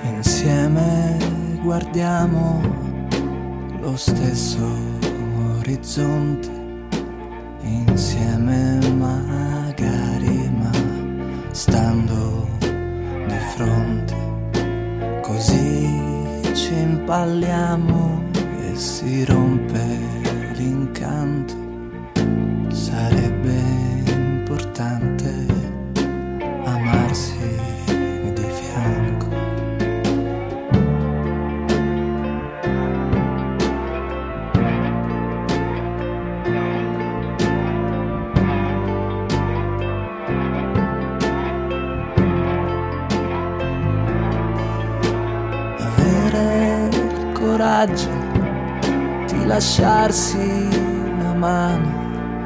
Insieme guardiamo lo stesso orizzonte, insieme magari, ma stando di fronte, così ci impalliamo e si rompe l'incanto. Sarebbe importante amarsi di fianco. Avere il coraggio di lasciarsi una mano,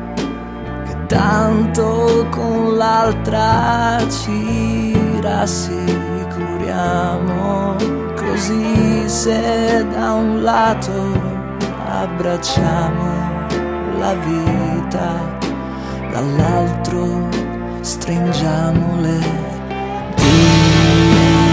tanto con l'altra ci rassicuriamo, così se da un lato abbracciamo la vita, dall'altro stringiamo le dita.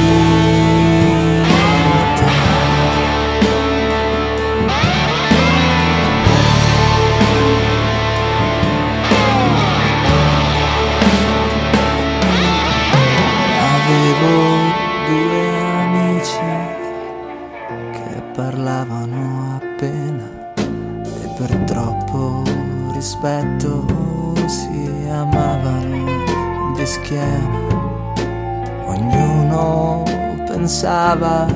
Avevo due amici che parlavano appena e per troppo rispetto si amavano di schiena. Ognuno pensava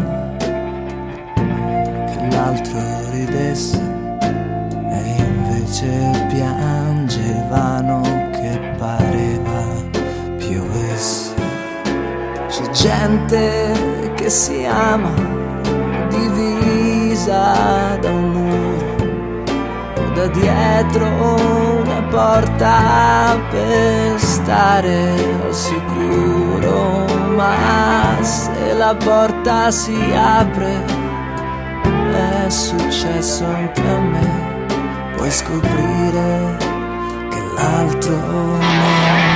che l'altro ridesse e invece piangevano che pareva piovesse. C'è gente che si ama divisa da un muro o da dietro una porta per stare al sicuro, ma se la porta si apre, è successo anche a me, puoi scoprire che l'altro no.